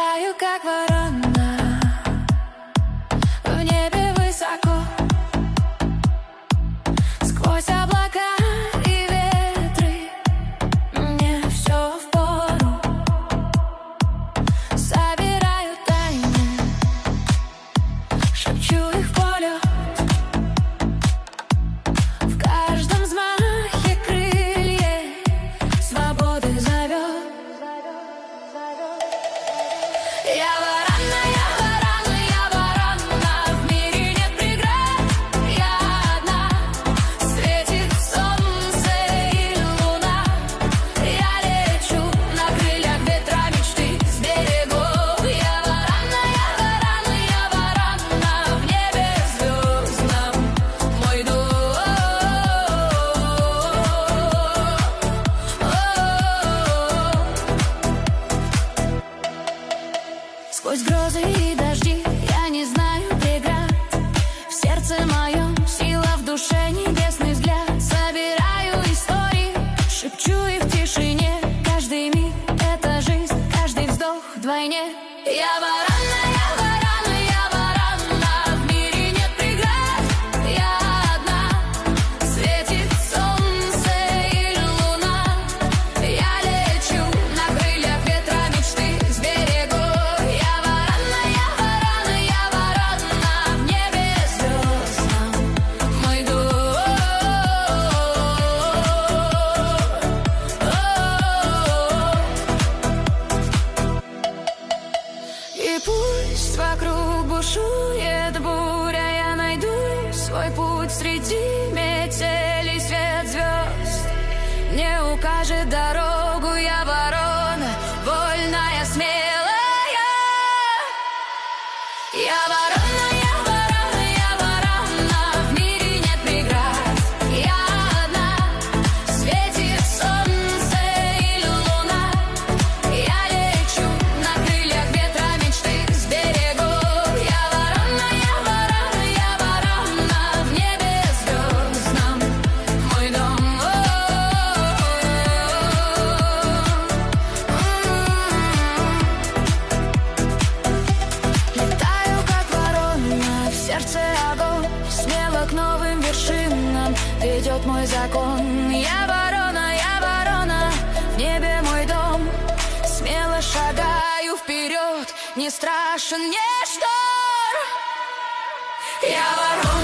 Летаю, как ворона, в небе высоко, сквозь облака и ветры, мне все впору. Собираю тайны, шепчу их в полет, в каждом взмахе крыльев свободы зовет. Я ворона, я ворона, я ворона, в мире нет преград, я одна, светит солнце и луна. Я лечу на крыльях ветра мечты с берегов. Я ворона, я ворона, я ворона, в небе звездном мой дом. Сквозь грозы и дожди я не знаю преград. В сердце моем сила, в душе небесный взгляд. Собираю истории, шепчу их в тишине. Каждый миг — это жизнь, каждый вздох вдвойне. Я ворона, я ворона, я ворона, в мире нет преград, я одна, светит солнце и луна. Я лечу на крыльях ветра мечты с берегов. Я ворона, я ворона, я ворона, в небе звездном мой дом. И пусть вокруг бушует буря, я найду свой путь среди метелей. Свет звезд мне укажет дорогу. Я ворона, вольная, смелая. Я ворона, я ворона, я ворона, в мире нет преград, я одна, светит солнце и луна. Я лечу на крыльях ветра мечты с берегов. Я ворона, я ворона, я ворона, в небе звездном мой дом. Летаю, как ворона, в сердце огонь, смело к новым вершинам ведет мой закон. Я ворона, в небе мой дом. Смело шагаю вперед, не страшен мне шторм. Я ворона.